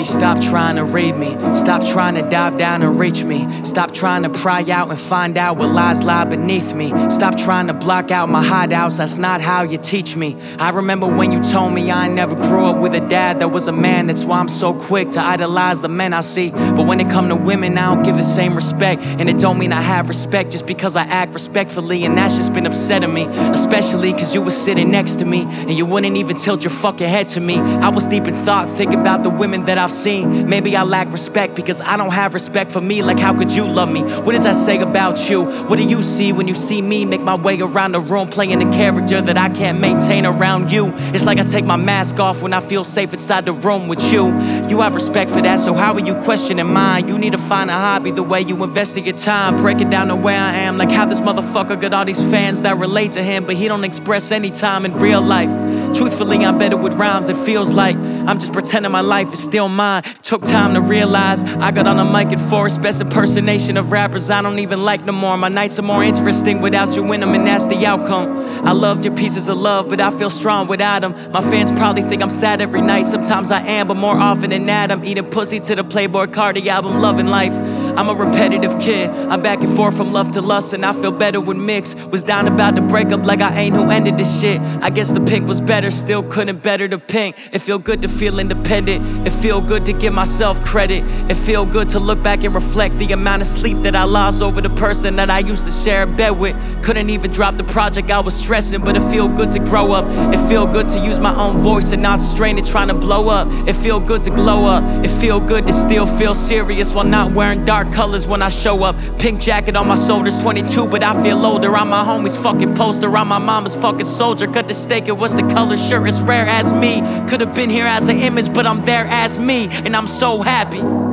me, stop trying to read me. Stop trying to dive down and reach me. Stop trying to pry out and find out what lies lie beneath me. Stop trying to block out my hideouts, that's not how you teach me. I remember when you told me I never grew up with a dad that was a man. That's why I'm so quick to idolize the men I see. But when it come to women, I don't give the same respect. And it don't mean I have respect just because I act respectfully. And that's just been upsetting me, especially cause you was sitting next to me and you wouldn't even tilt your fucking head to me. I was deep in thought, thinking about the women that I've seen. Maybe I lack respect because I don't have respect for me. Like how could you love me? What does that say about you? What do you see when you see me make my way around the room, playing a character that I can't maintain around you? It's like I take my mask off when I feel safe inside the room with you. You have respect for that, so how are you questioning mine? You need to find a hobby, the way you invested your time, breaking down the way I am. Like how this motherfucker got all these fans that relate to him, but he don't express any time in real life. Truthfully, I'm better with rhymes. It feels like I'm just pretending my life is still mine. Took time to realize I got on a mic at Forest, best impersonation of rappers I don't even like no more. My nights are more interesting without you in them, and that's the outcome. I loved your pieces of love, but I feel strong without them. My fans probably think I'm sad every night. Sometimes I am, but more often than that I'm eating pussy to the Playboi Carti album, loving life. I'm a repetitive kid, I'm back and forth from love to lust, and I feel better with mix. Was down about to break up like I ain't who ended this shit. I guess the pink was better, still couldn't better the pink. It feel good to feel independent, it feel good to give myself credit. It feel good to look back and reflect the amount of sleep that I lost over the person that I used to share a bed with. Couldn't even drop the project, I was stressing, but it feel good to grow up. It feel good to use my own voice and not strain it trying to blow up. It feel good to glow up, it feel good to still feel serious while not wearing dark colors when I show up. Pink jacket on my shoulders, 22 but I feel older. I'm my homie's fucking poster, I'm my mama's fucking soldier. Cut the steak, it was the color, sure it's rare as me. Could've been here as an image but I'm there as me, and I'm so happy.